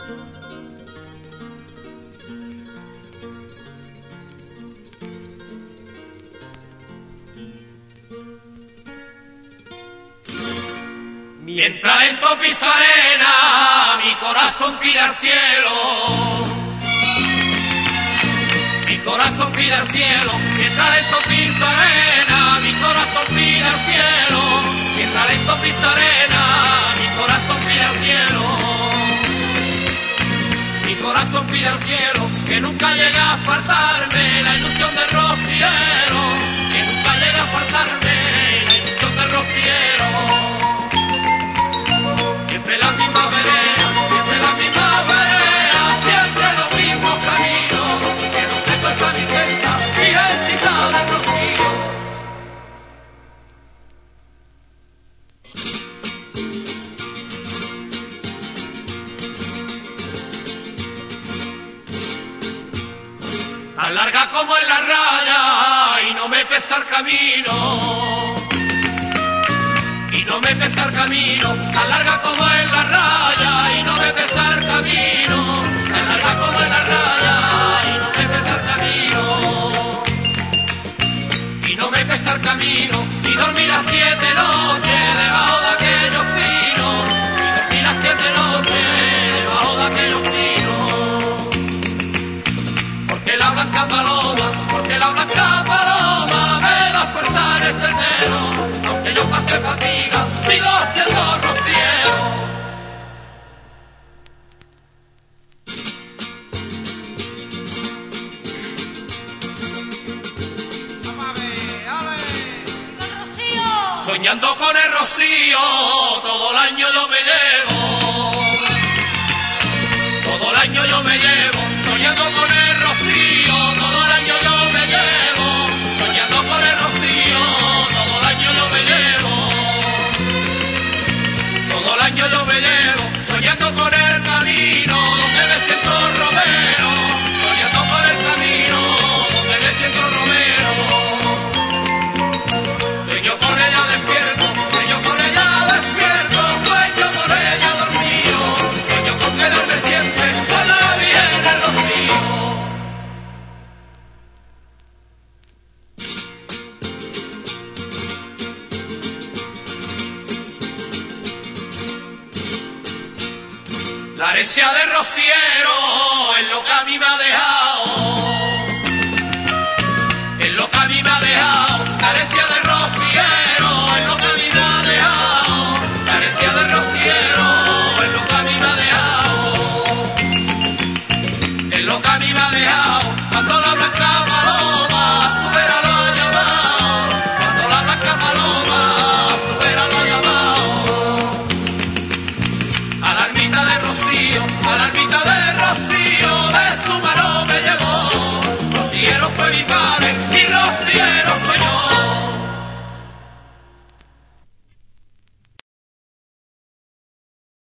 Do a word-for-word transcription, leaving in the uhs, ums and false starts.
Mientras lento pisa arena, mi corazón pide al cielo. Mi corazón pide al cielo. Mientras lento pisa arena, mi corazón pide al cielo. Mientras lento pisa arena, mi corazón pide al cielo. Mi corazón pide al cielo que nunca llegue a faltarme la ilusión del rociero. Que nunca llegue a faltarme la ilusión del rociero. Siempre la misma vereda, siempre la misma vereda, siempre los mismos caminos, que no se toca mi celda, mi identidad del rocío. Tan larga como en la raya y no me pesa el camino. Y no me pesa el camino, tan larga como en la raya, y no me pesa el camino, tan larga como en la raya, y no me pesa el camino, y no me pesa el camino, y dormí las siete noches debajo de aquellos pinos, y dormí las siete noches debajo de aquellos pinos, porque la blanca paloma, porque la blanca paloma me da fuerza en el sendero. Aunque yo pase fatiga, sigo siendo rociero. Soñando con el rocío, todo el año yo me llevo. Todo el año yo me llevo. Soñando con el rocío, todo el año yo me llevo. Soñando con el rocío, todo el año yo me llevo. Todo el año yo me llevo, soñando con el camino donde me siento romero, soñando con el camino donde me siento romero. Sueño con ella despierto, sueño con ella despierto, sueño con ella dormido, sueño con quedarme siempre con la Virgen del Rocío. La herencia del rociero es lo que a mí me ha dejado, es lo que a mí me ha dejado, la herencia del rociero.